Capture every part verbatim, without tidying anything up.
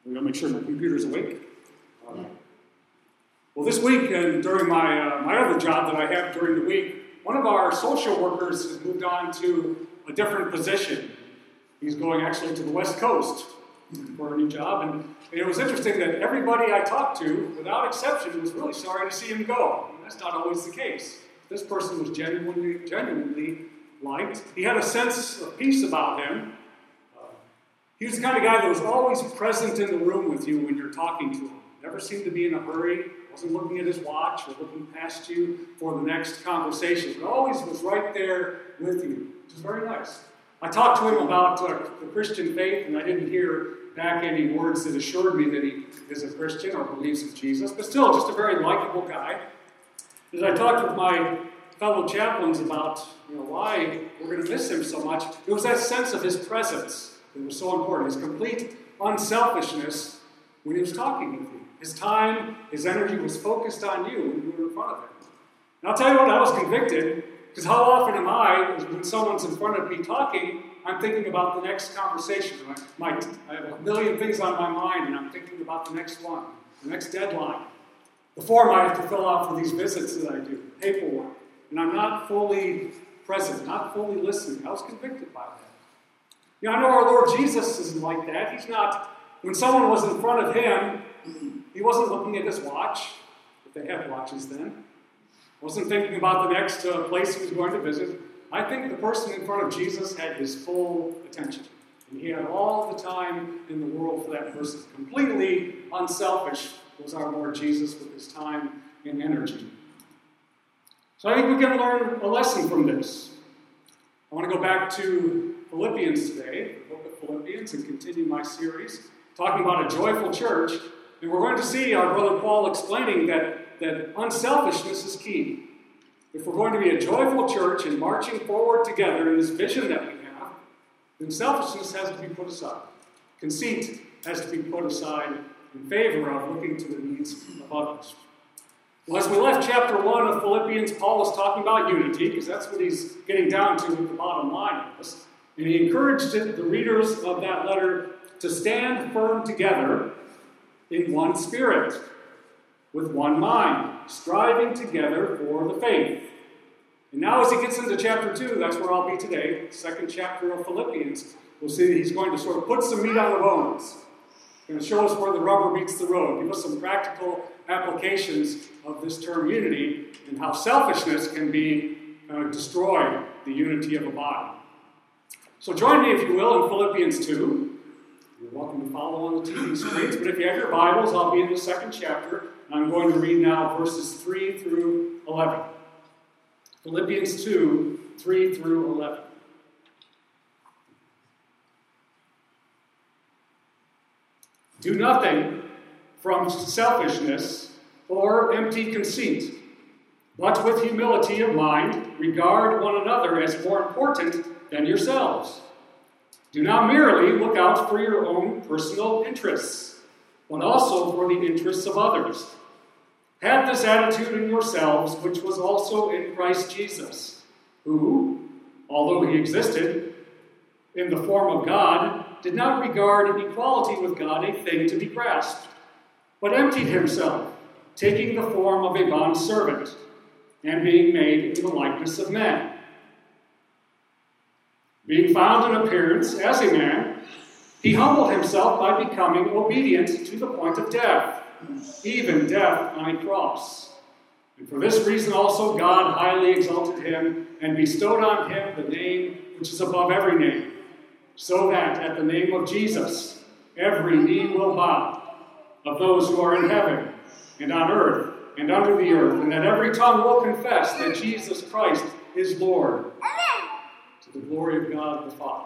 I'm going to make sure my computer's awake. Uh, well, this week and during my uh, my other job that I have during the week, one of our social workers has moved on to a different position. He's going actually to the West Coast for a new job, and, and it was interesting that everybody I talked to, without exception, was really sorry to see him go. And that's not always the case. This person was genuinely, genuinely liked. He had a sense of peace about him. Uh, he was the kind of guy that was always present in the room with you when you're talking to him. Never seemed to be in a hurry. Wasn't looking at his watch or looking past you for the next conversation. But always was right there with you, which is very nice. I talked to him about uh, the Christian faith, and I didn't hear back any words that assured me that he is a Christian or believes in Jesus, but still just a very likable guy. As I talked with my fellow chaplains about, you know, why we're going to miss him so much, it was that sense of his presence that was so important, his complete unselfishness when he was talking with you. His time, his energy was focused on you when you were in front of him. And I'll tell you what, I was convicted, because how often am I, when someone's in front of me talking, I'm thinking about the next conversation. I, might, I have a million things on my mind, and I'm thinking about the next one, the next deadline, the form I have to fill out for these visits that I do, paperwork. And I'm not fully present, not fully listening. I was convicted by that. You know, I know our Lord Jesus isn't like that. He's not, when someone was in front of him, he wasn't looking at his watch, if they had watches then. Wasn't thinking about the next uh, place he was going to visit. I think the person in front of Jesus had his full attention. And he had all the time in the world for that person. Completely unselfish was our Lord Jesus with his time and energy. So I think we can learn a lesson from this. I want to go back to Philippians today, the book of Philippians, and continue my series, talking about a joyful church. And we're going to see our brother Paul explaining that, that unselfishness is key. If we're going to be a joyful church and marching forward together in this vision that we have, then selfishness has to be put aside. Conceit has to be put aside in favor of looking to the needs of others. Well, as we left chapter one of Philippians, Paul was talking about unity, because that's what he's getting down to at the bottom line of this. And he encouraged the readers of that letter to stand firm together in one spirit, with one mind, striving together for the faith. And now as he gets into chapter two, that's where I'll be today, the second chapter of Philippians, we'll see that he's going to sort of put some meat on the bones. He's going to show us where the rubber meets the road, give us some practical applications of this term unity and how selfishness can be uh, destroy the unity of a body. So join me, if you will, in Philippians two. You're welcome to follow on the T V screens, but if you have your Bibles, I'll be in the second chapter, and I'm going to read now verses three through eleven. Philippians two, three through eleven. Do nothing from selfishness or empty conceit, but with humility of mind, regard one another as more important than yourselves. Do not merely look out for your own personal interests, but also for the interests of others. Have this attitude in yourselves, which was also in Christ Jesus, who, although he existed in the form of God, did not regard equality with God a thing to be grasped, but emptied himself, taking the form of a bondservant, and being made in the likeness of men. Being found in appearance as a man, he humbled himself by becoming obedient to the point of death, even death on a cross. And for this reason also God highly exalted him and bestowed on him the name which is above every name, so that at the name of Jesus every knee will bow, of those who are in heaven and on earth and under the earth, and that every tongue will confess that Jesus Christ is Lord, to the glory of God the Father.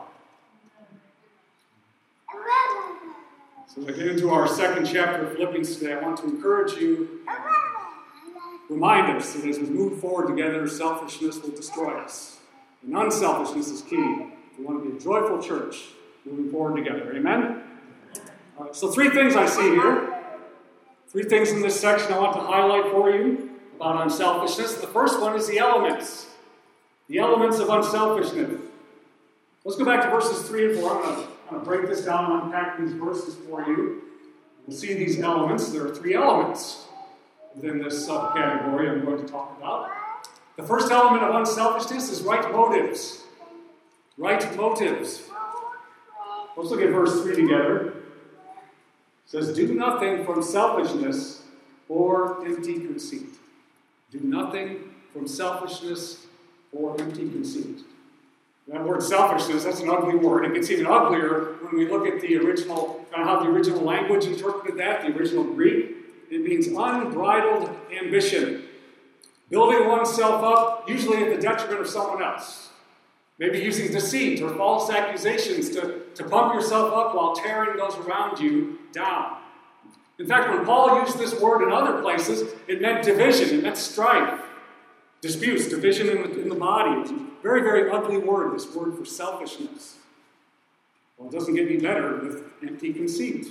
So as I get into our second chapter of Philippians today, I want to encourage you, remind us that as we move forward together, selfishness will destroy us. And unselfishness is key. We want to be a joyful church moving forward together. Amen? All right, so three things I see here. Three things in this section I want to highlight for you about unselfishness. The first one is the elements. The elements of unselfishness. Let's go back to verses three and four. I'm going to, I'm going to break this down and unpack these verses for you. We'll see these elements. There are three elements within this subcategory I'm going to talk about. The first element of unselfishness is right motives. Right motives. Let's look at verse three together. It says, do nothing from selfishness or empty conceit. Do nothing from selfishness or empty conceit. That word selfishness, that's an ugly word. It gets even uglier when we look at the original, kind of how the original language interpreted that, the original Greek. It means unbridled ambition. Building oneself up, usually at the detriment of someone else. Maybe using deceit or false accusations to, to pump yourself up while tearing those around you down. In fact, when Paul used this word in other places, it meant division, it meant strife, disputes, division in the, in the body. It's a very, very ugly word, this word for selfishness. Well, it doesn't get any better with empty conceit.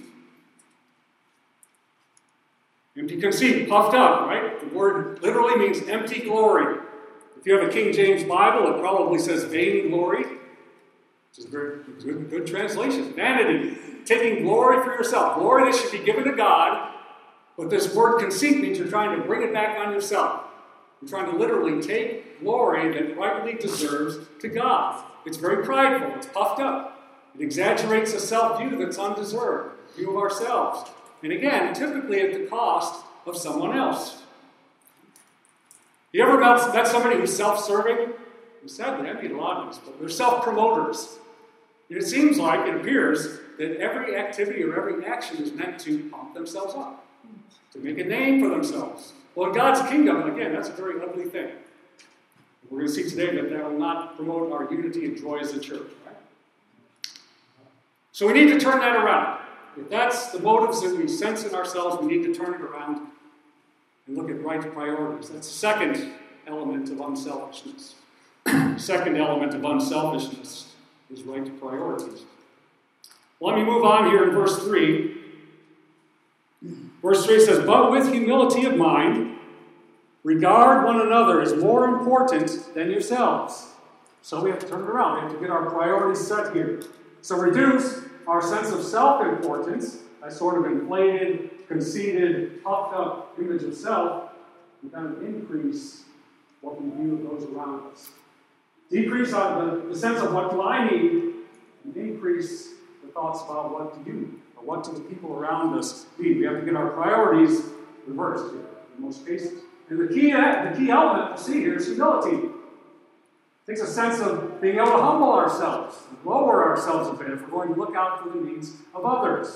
Empty conceit, puffed up, right? The word literally means empty glory. If you have a King James Bible, it probably says vain glory, which is a very good, good translation. Vanity, taking glory for yourself. Glory that should be given to God, but this word conceit means you're trying to bring it back on yourself. You're trying to literally take glory that rightly deserves to God. It's very prideful. It's puffed up. It exaggerates a self-view that's undeserved, view of ourselves. And again, typically at the cost of someone else. You ever met somebody who's self-serving? Sadly, I meet a lot of these, but they're self-promoters. And it seems like, it appears, that every activity or every action is meant to pump themselves up, to make a name for themselves. Well, in God's kingdom, again, that's a very ugly thing. We're going to see today that that will not promote our unity and joy as a church, right? So we need to turn that around. If that's the motives that we sense in ourselves, we need to turn it around and look at right priorities. That's the second element of unselfishness. Second element of unselfishness is right priorities. Let me move on here in verse three. Verse three says, but with humility of mind, regard one another as more important than yourselves. So we have to turn it around. We have to get our priorities set here. So reduce our sense of self-importance, that sort of inflated, conceited, puffed up image of self, and kind of increase what we view of those around us. Decrease on the, the sense of what do I need, and increase the thoughts about what do you, or what do the people around us need. We have to get our priorities reversed here, in most cases. And the key, the key element to see here is humility. It takes a sense of being able to humble ourselves, lower ourselves a bit if we're going to look out for the needs of others.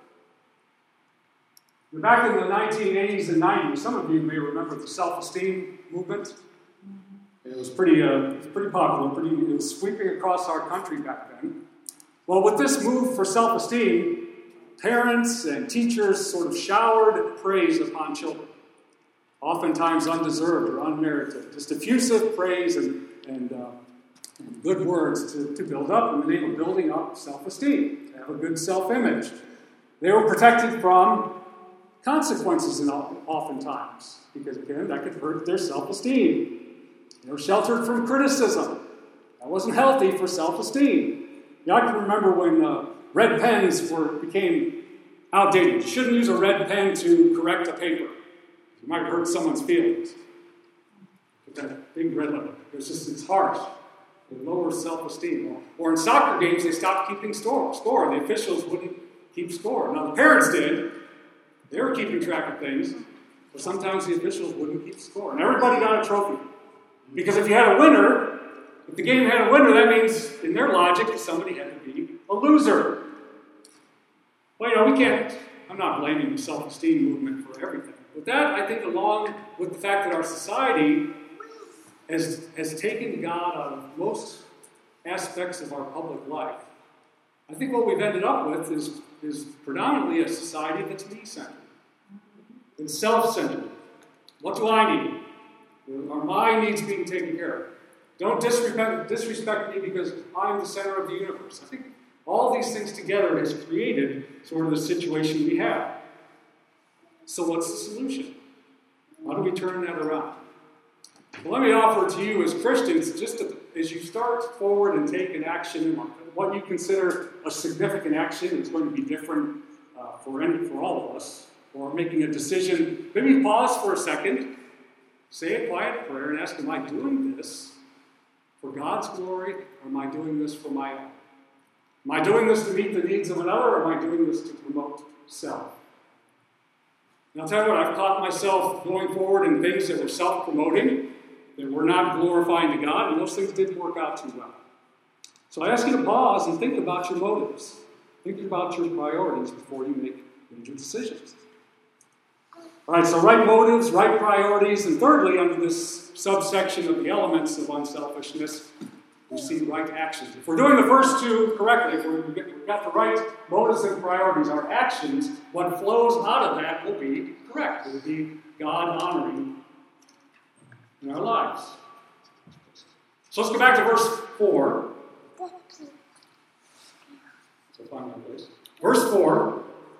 Back in the nineteen eighties and nineties, some of you may remember the self-esteem movement. It was pretty, uh, it was pretty popular, pretty, it was sweeping across our country back then. Well, with this move for self-esteem, parents and teachers sort of showered praise upon children, oftentimes undeserved or unmerited, just effusive praise and, and, uh, and good words to, to build up in the name of building up self-esteem, to have a good self-image. They were protected from consequences in oftentimes, because again, that could hurt their self-esteem. They were sheltered from criticism. That wasn't healthy for self-esteem. Yeah, I can remember when uh, red pens were became outdated. You shouldn't use a red pen to correct a paper. You might hurt someone's feelings. But that big red letter, it's just it's harsh. It lowers self-esteem. Or in soccer games, they stopped keeping score. Score. The officials wouldn't keep score. Now the parents did. They were keeping track of things, but sometimes the officials wouldn't keep score. And everybody got a trophy. Because if you had a winner, if the game had a winner, that means, in their logic, somebody had to be a loser. Well, you know, we can't, I'm not blaming the self-esteem movement for everything. But that, I think, along with the fact that our society has, has taken God out of most aspects of our public life, I think what we've ended up with is, is predominantly a society that's me-centered. It's self-centered. What do I need? Are my needs being taken care of? Don't disrespect, disrespect me because I'm the center of the universe. I think all these things together has created sort of the situation we have. So what's the solution? How do we turn that around? Well, let me offer to you as Christians, just to, as you start forward and take an action, what you consider a significant action is going to be different uh, for, any, for all of us, or making a decision, maybe pause for a second, say a quiet prayer, and ask, am I doing this for God's glory, or am I doing this for my own? Am I doing this to meet the needs of another, or am I doing this to promote self? And I'll tell you what, I've caught myself going forward in things that were self-promoting, that were not glorifying to God, and those things didn't work out too well. So I ask you to pause and think about your motives. Think about your priorities before you make major decisions. All right, so right motives, right priorities, and thirdly, under this subsection of the elements of unselfishness, we see right actions. If we're doing the first two correctly, if we've got the right motives and priorities, our actions, what flows out of that will be correct. It will be God-honoring in our lives. So let's go back to verse four. So find that place. Verse four.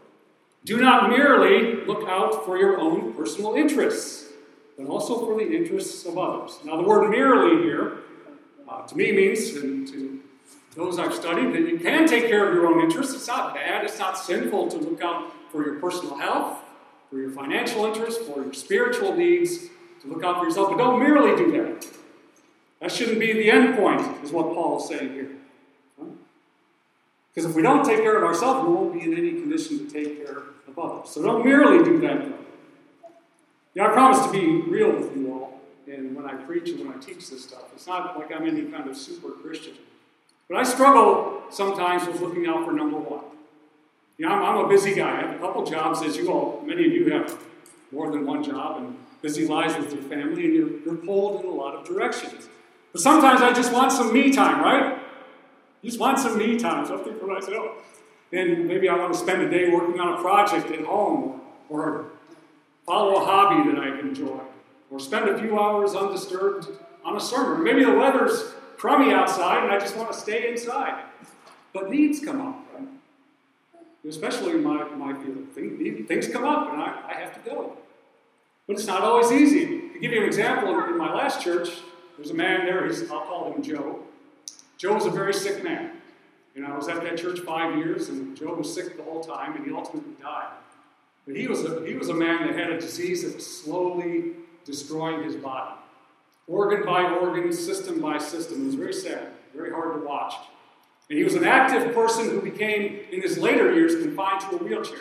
Do not merely look out for your own personal interests, but also for the interests of others. Now, the word merely here, uh, to me, means, and to those I've studied, that you can take care of your own interests. It's not bad. It's not sinful to look out for your personal health, for your financial interests, for your spiritual needs, to look out for yourself. But don't merely do that. That shouldn't be the end point, is what Paul is saying here. Because if we don't take care of ourselves, we won't be in any condition to take care of others. So don't merely do that, though. Yeah, I promise to be real with you all, and when I preach and when I teach this stuff. It's not like I'm any kind of super Christian. But I struggle sometimes with looking out for number one. You know, I'm, I'm a busy guy. I have a couple jobs, as you all, many of you have more than one job, and busy lives with your family, and you're, you're pulled in a lot of directions. But sometimes I just want some me time, right? You just want some me time, something for myself. And maybe I want to spend a day working on a project at home, or follow a hobby that I enjoy, or spend a few hours undisturbed on a sermon. Maybe the weather's crummy outside and I just want to stay inside. But needs come up, right? Especially in my, my field. Things, things come up and I, I have to go. But it's not always easy. To give you an example, in my last church, there's a man there, he's, I'll call him Joe. Joe was a very sick man. You know, I was at that church five years, and Joe was sick the whole time, and he ultimately died. But he was a, he was a man that had a disease that was slowly destroying his body. Organ by organ, system by system. It was very sad, very hard to watch. And he was an active person who became, in his later years, confined to a wheelchair.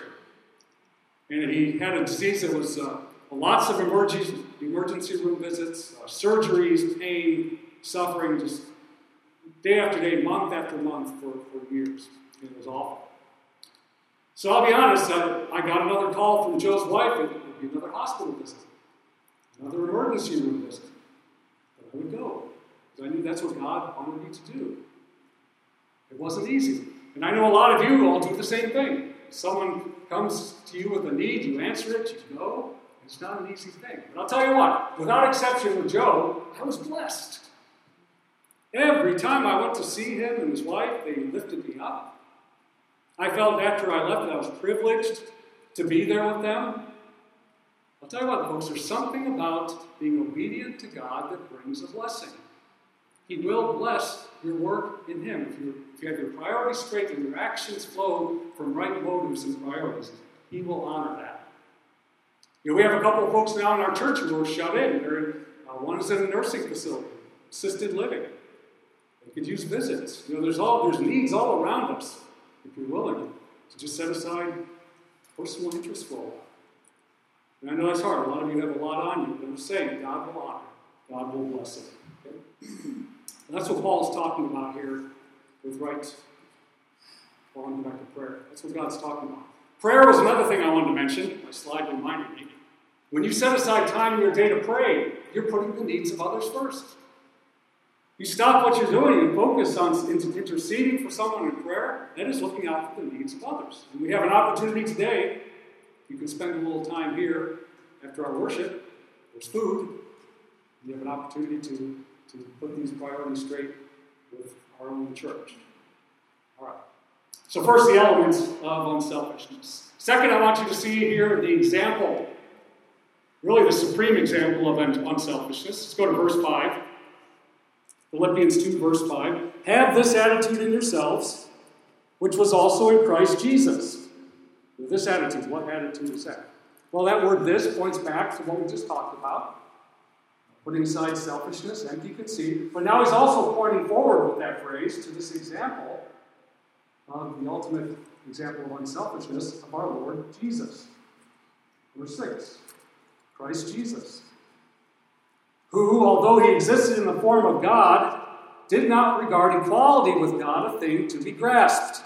And he had a disease that was uh, lots of emergency, emergency room visits, uh, surgeries, pain, suffering, just day after day, month after month for, for years. It was awful. So I'll be honest, I, I got another call from Joe's wife. It would be another hospital visit, another emergency room visit. But I would go, because I knew that's what God wanted me to do. It wasn't easy. And I know a lot of you all do the same thing. Someone comes to you with a need, you answer it, you go. It's not an easy thing. But I'll tell you what, without exception with Joe, I was blessed. Every time I went to see him and his wife, they lifted me up. I felt after I left that I was privileged to be there with them. I'll tell you what, folks, there's something about being obedient to God that brings a blessing. He will bless your work in Him. If, you if you have your priorities straight and your actions flow from right motives and priorities, He will honor that. You know, we have a couple of folks now in our church who are shut in. They're in, uh, one is in a nursing facility, assisted living. They could use visits. You know, there's all there's needs all around us. If you're willing to just set aside personal interest for a while. And I know that's hard. A lot of you have a lot on you, but I'm saying God will honor. God will bless it. Okay? And that's what Paul's talking about here with right. Well, I'm back to prayer. That's what God's talking about. Prayer was another thing I wanted to mention. My slide reminded me. When you set aside time in your day to pray, you're putting the needs of others first. You stop what you're doing and focus on interceding for someone in prayer. That is looking out for the needs of others. And we have an opportunity today. You can spend a little time here after our worship. There's food. You have an opportunity to, to put these priorities straight with our own church. All right. So first, the elements of unselfishness. Second, I want you to see here the example, really the supreme example of unselfishness. Let's go to verse five. Philippians two, verse five. Have this attitude in yourselves, which was also in Christ Jesus, With this attitude, what attitude is that? Well, that word "this" points back to what we just talked about. Putting aside selfishness, empty conceit. But now he's also pointing forward with that phrase to this example of the ultimate example of unselfishness of our Lord Jesus. Verse six, Christ Jesus, who, although he existed in the form of God, did not regard equality with God a thing to be grasped.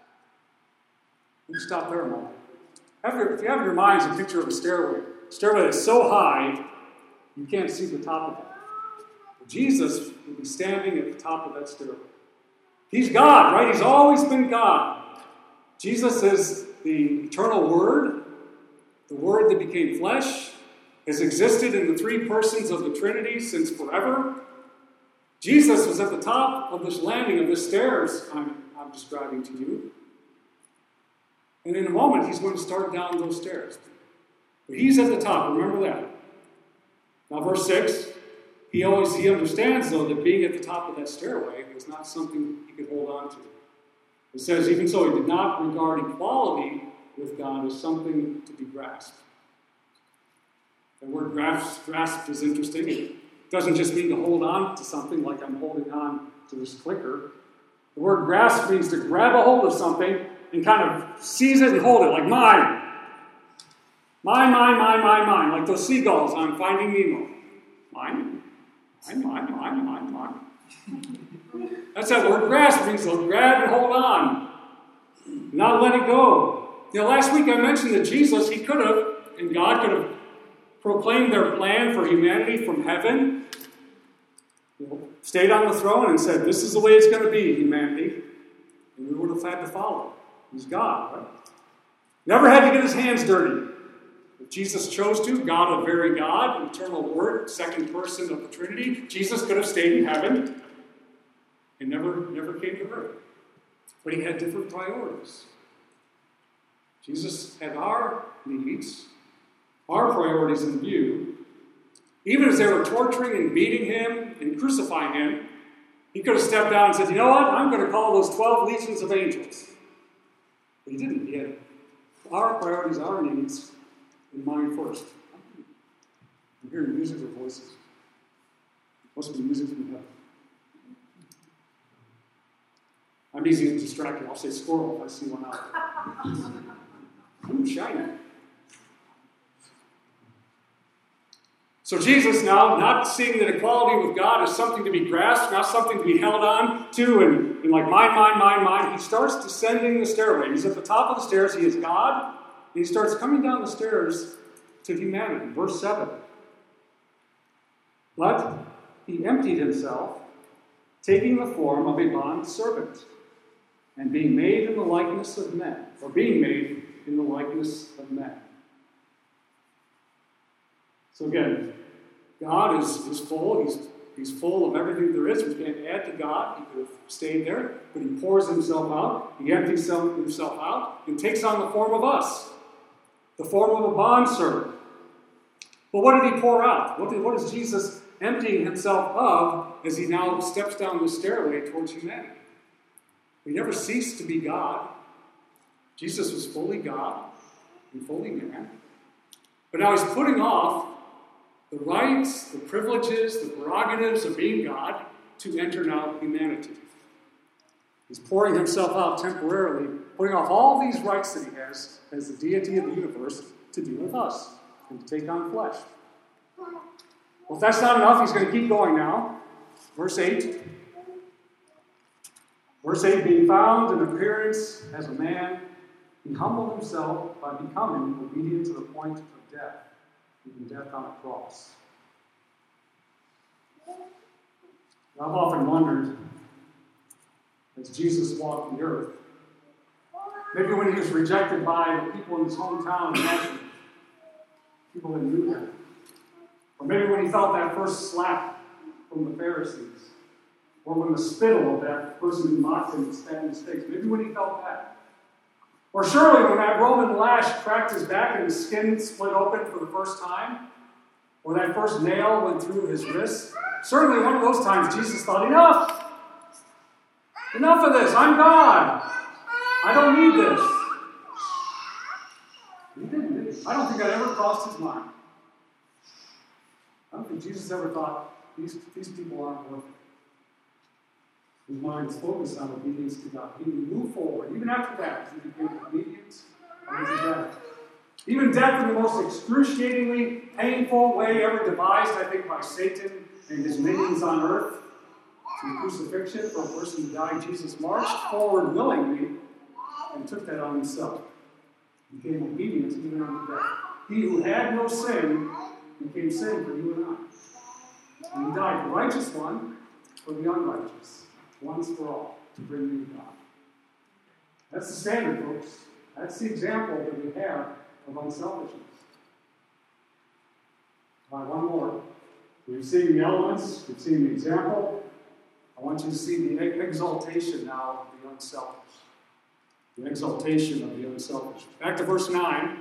Let me stop there a moment. Have your, if you have in your minds a picture of a stairway, a stairway that's so high, you can't see the top of it. But Jesus will be standing at the top of that stairway. He's God, right? He's always been God. Jesus is the eternal Word, the Word that became flesh, has existed in the three persons of the Trinity since forever. Jesus was at the top of this landing of the stairs I'm, I'm describing to you. And in a moment, he's going to start down those stairs. But he's at the top, remember that. Now, verse six, he always he understands, though, that being at the top of that stairway was not something he could hold on to. It says, even so, he did not regard equality with God as something to be grasped. The word grasp, grasp is interesting. It doesn't just mean to hold on to something like I'm holding on to this clicker. The word grasp means to grab a hold of something and kind of seize it and hold it, like mine. Mine, mine, mine, mine, mine, like those seagulls on Finding Nemo. Mine, mine, mine, mine, mine, mine. That's that word grasp means to grab and hold on, not let it go. You know, last week I mentioned that Jesus, he could have, and God could have proclaimed their plan for humanity from heaven, you know, stayed on the throne and said, this is the way it's going to be, humanity. And we would have had to follow. He's God, right? Never had to get his hands dirty. If Jesus chose to, God, a very God, eternal Word, second person of the Trinity, Jesus could have stayed in heaven and never, never came to earth. But he had different priorities. Jesus had our needs, our priorities in view. Even as they were torturing and beating him and crucifying him, he could have stepped down and said, you know what, I'm going to call those twelve legions of angels. But he didn't. He had our priorities, our needs in mind first. I'm hearing music or voices. It must be music from heaven. I'm easy to distract. I'll say squirrel if I see one out. Ooh, shiny. So Jesus now, not seeing that equality with God is something to be grasped, not something to be held on to, and, and like mine, mine, mine, mine, he starts descending the stairway. He's at the top of the stairs. He is God. And he starts coming down the stairs to humanity. Verse seven. But he emptied himself, taking the form of a bond servant, and being made in the likeness of men, or being made in the likeness of men. So again, God is, is full. He's, he's full of everything there is. We can't add to God. He could have stayed there, but he pours himself out. He empties himself out and takes on the form of us, the form of a bondservant. But what did he pour out? What, did, what is Jesus emptying himself of as he now steps down the stairway towards humanity? He never ceased to be God. Jesus was fully God and fully man. But now he's putting off the rights, the privileges, the prerogatives of being God to enter now humanity. He's pouring himself out temporarily, putting off all these rights that he has as the deity of the universe to deal with us and to take on flesh. Well, if that's not enough, he's going to keep going now. Verse eight. Verse eight, being found in appearance as a man, he humbled himself by becoming obedient to the point of death, even death on a cross. I've often wondered, as Jesus walked the earth, maybe when he was rejected by the people in his hometown, Nazareth, people that knew him, or maybe when he felt that first slap from the Pharisees, or when the spittle of that person who mocked him spat in his face, maybe when he felt that. Or surely when that Roman lash cracked his back and his skin split open for the first time, or that first nail went through his wrist, certainly one of those times Jesus thought, enough! Enough of this, I'm God! I don't need this. I don't think that ever crossed his mind. I don't think Jesus ever thought, these, these people aren't worth it. His mind was focused on obedience to God. He would move forward. Even after that, he became obedient unto death. Even death in the most excruciatingly painful way ever devised, I think, by Satan and his minions on earth, through crucifixion for a person who died, Jesus marched forward willingly and took that on himself. He became obedient even unto death. He who had no sin became sin for you and I. And he died, the righteous one for the unrighteous, once for all, to bring you to God. That's the standard, folks. That's the example that we have of unselfishness. All right, one more. We've seen the elements, we've seen the example. I want you to see the exaltation now of the unselfish. The exaltation of the unselfish. Back to verse nine.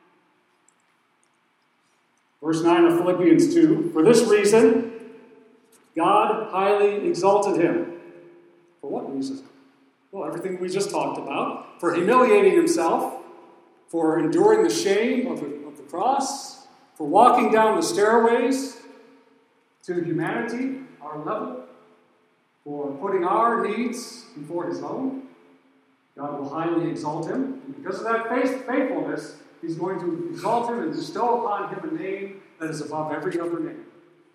Verse nine of Philippians two. For this reason, God highly exalted him. For what reason? Well, everything we just talked about. For humiliating himself, for enduring the shame of the, of the cross, for walking down the stairways to humanity, our level, for putting our needs before his own. God will highly exalt him. And because of that faith, faithfulness, he's going to exalt him and bestow upon him a name that is above every other name.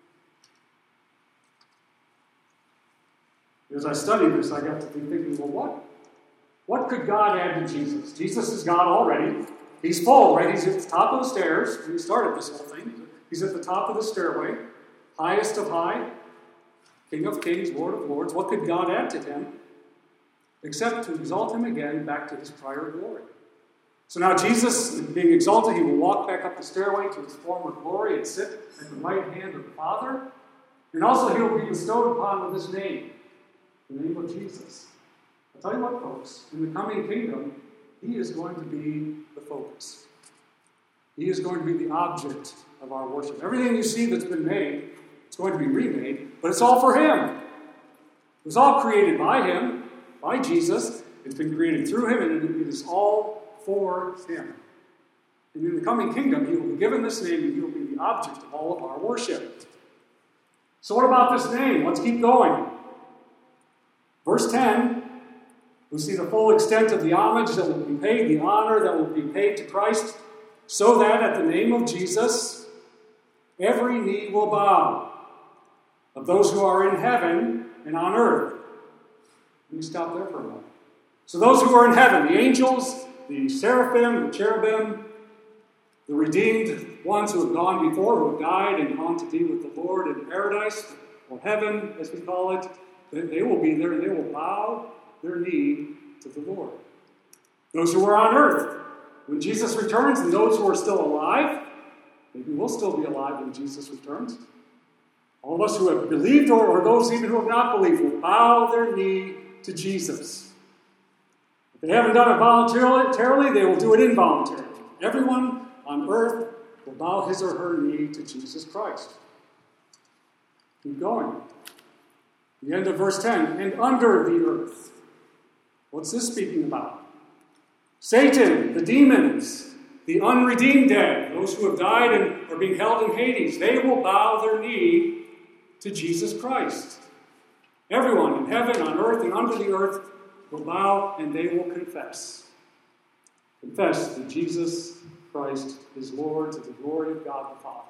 As I studied this, I got to be thinking, well, what? What could God add to Jesus? Jesus is God already. He's full, right? He's at the top of the stairs. When he started this whole thing, he's at the top of the stairway, highest of high, King of kings, Lord of lords. What could God add to him except to exalt him again back to his prior glory? So now Jesus, being exalted, he will walk back up the stairway to his former glory and sit at the right hand of the Father. And also he will be bestowed upon with his name, the name of Jesus. I'll tell you what, folks, in the coming kingdom, he is going to be the focus. He is going to be the object of our worship. Everything you see that's been made, it's going to be remade, but it's all for him. It was all created by him, by Jesus. It's been created through him, and it is all for him. And in the coming kingdom, he will be given this name, and he will be the object of all of our worship. So what about this name? Let's keep going. Verse ten, we see the full extent of the homage that will be paid, the honor that will be paid to Christ, so that at the name of Jesus, every knee will bow, of those who are in heaven and on earth. Let me stop there for a moment. So those who are in heaven, the angels, the seraphim, the cherubim, the redeemed ones who have gone before, who have died and gone to be with the Lord in paradise, or heaven, as we call it, they will be there and they will bow their knee to the Lord. Those who are on earth, when Jesus returns, and those who are still alive, maybe we'll still be alive when Jesus returns. All of us who have believed, or, or those even who have not believed, will bow their knee to Jesus. If they haven't done it voluntarily, they will do it involuntarily. Everyone on earth will bow his or her knee to Jesus Christ. Keep going. The end of verse ten. And under the earth. What's this speaking about? Satan, the demons, the unredeemed dead, those who have died and are being held in Hades, they will bow their knee to Jesus Christ. Everyone in heaven, on earth, and under the earth will bow and they will confess. Confess that Jesus Christ is Lord to the glory of God the Father.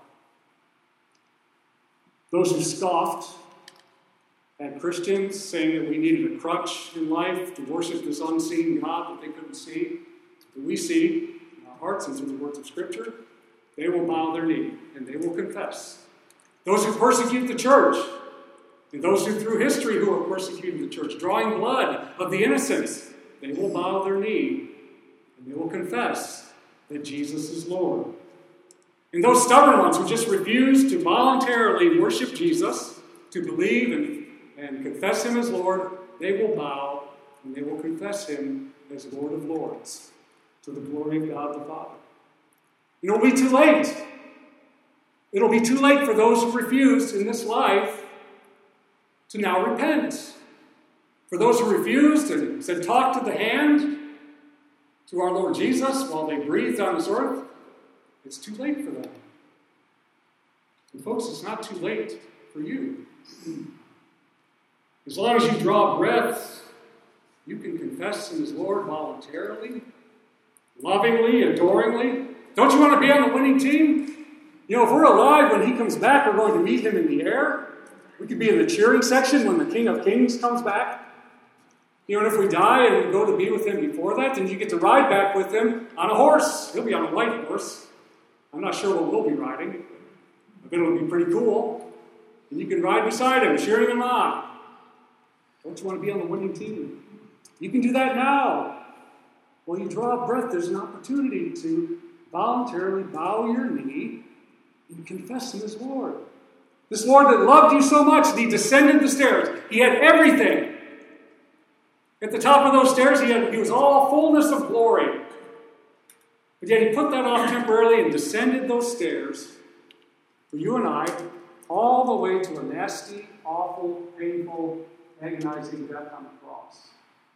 Those who scoffed at Christians, saying that we needed a crutch in life to worship this unseen God that they couldn't see, that we see in our hearts and through the words of Scripture, they will bow their knee and they will confess. Those who persecute the church, and those who through history who are persecuting the church, drawing blood of the innocents, they will bow their knee and they will confess that Jesus is Lord. And those stubborn ones who just refuse to voluntarily worship Jesus, to believe and, and confess him as Lord, they will bow and they will confess him as Lord of Lords, to the glory of God the Father. And it'll be too late. It'll be too late for those who refused in this life to now repent. For those who refused and said, talk to the hand, to our Lord Jesus while they breathed on this earth, it's too late for them. And folks, it's not too late for you. As long as you draw breath, you can confess Him as Lord voluntarily, lovingly, adoringly. Don't you want to be on the winning team? You know, if we're alive when He comes back, we're going to meet Him in the air. We could be in the cheering section when the King of Kings comes back. You know, and if we die and we go to be with Him before that, then you get to ride back with Him on a horse. He'll be on a white horse. I'm not sure what we'll be riding. I bet it'll be pretty cool. And you can ride beside Him, cheering Him on. Don't you want to be on the winning team? You can do that now. When you draw a breath, there's an opportunity to voluntarily bow your knee and confess Him as Lord. This Lord that loved you so much that He descended the stairs. He had everything. At the top of those stairs, he, had, he was all fullness of glory. But yet He put that off temporarily and descended those stairs for you and I, all the way to a nasty, awful, painful, agonizing death on the cross.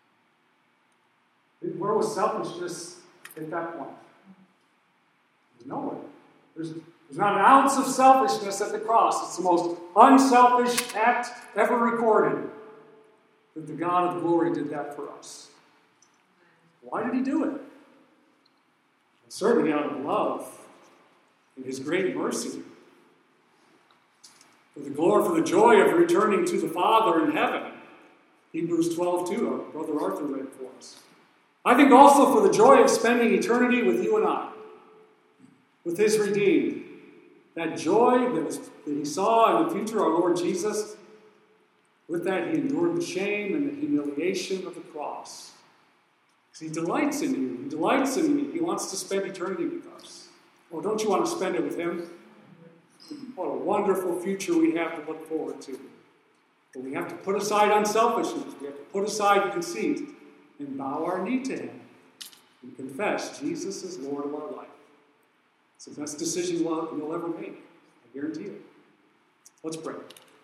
Where was selfishness at that point? There's nowhere. There's, there's not an ounce of selfishness at the cross. It's the most unselfish act ever recorded. That the God of glory did that for us. Why did He do it? Certainly out of love and His great mercy. For the glory, for the joy of returning to the Father in heaven. Hebrews twelve two, our brother Arthur read for us. I think also for the joy of spending eternity with you and I. With His redeemed. That joy that, was, that He saw in the future, our Lord Jesus. With that, He endured the shame and the humiliation of the cross. Because He delights in you. He delights in me. He wants to spend eternity with us. Oh, don't you want to spend it with Him? What a wonderful future we have to look forward to. But we have to put aside unselfishness. We have to put aside conceit and bow our knee to Him and confess Jesus is Lord of our life. It's the best decision you'll, you'll ever make. I guarantee it. Let's pray.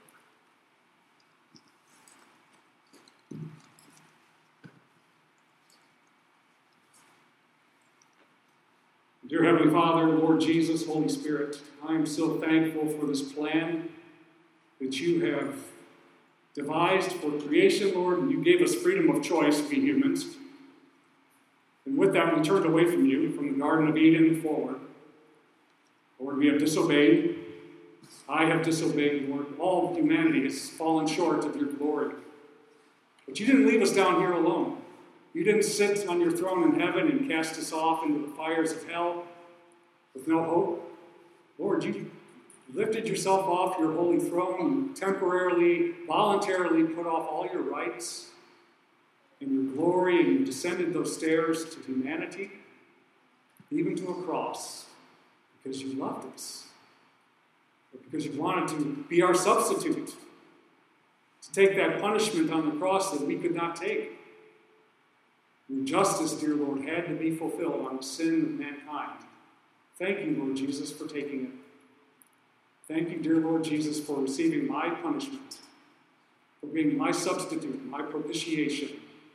Dear Heavenly Father, Lord Jesus, Holy Spirit, I am so thankful for this plan that you have devised for creation, Lord, and you gave us freedom of choice, we humans. And with that, we turned away from you, from the Garden of Eden forward. Lord, we have disobeyed. I have disobeyed, Lord. All of humanity has fallen short of your glory. But you didn't leave us down here alone. You didn't sit on your throne in heaven and cast us off into the fires of hell with no hope. Lord, you lifted yourself off your holy throne. You temporarily, voluntarily put off all your rights and your glory, and you descended those stairs to humanity, even to a cross, because you loved us. Because you wanted to be our substitute, to take that punishment on the cross that we could not take. Your justice, dear Lord, had to be fulfilled on the sin of mankind. Thank you, Lord Jesus, for taking it. Thank you, dear Lord Jesus, for receiving my punishment, for being my substitute, my propitiation.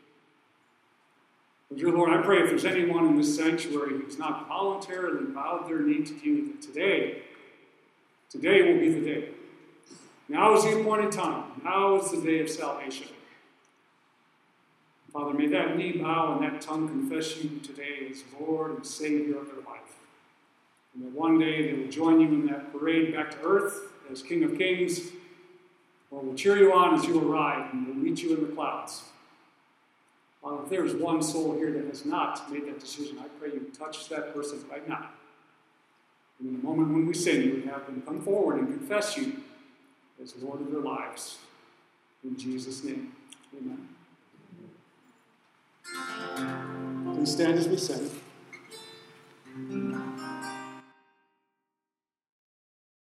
But dear Lord, I pray if there's anyone in this sanctuary who's not voluntarily bowed their knee to you, that today, today will be the day. Now is the appointed time. Now is the day of salvation. Father, may that knee bow and that tongue confess you today as Lord and Savior of their life. And that one day they will join you in that parade back to earth as King of Kings, or will cheer you on as you arrive and will meet you in the clouds. Father, if there is one soul here that has not made that decision, I pray you touch that person right now. And in the moment when we sing, you would have them come forward and confess you as Lord of their lives. In Jesus' name, amen. Please stand as we sing.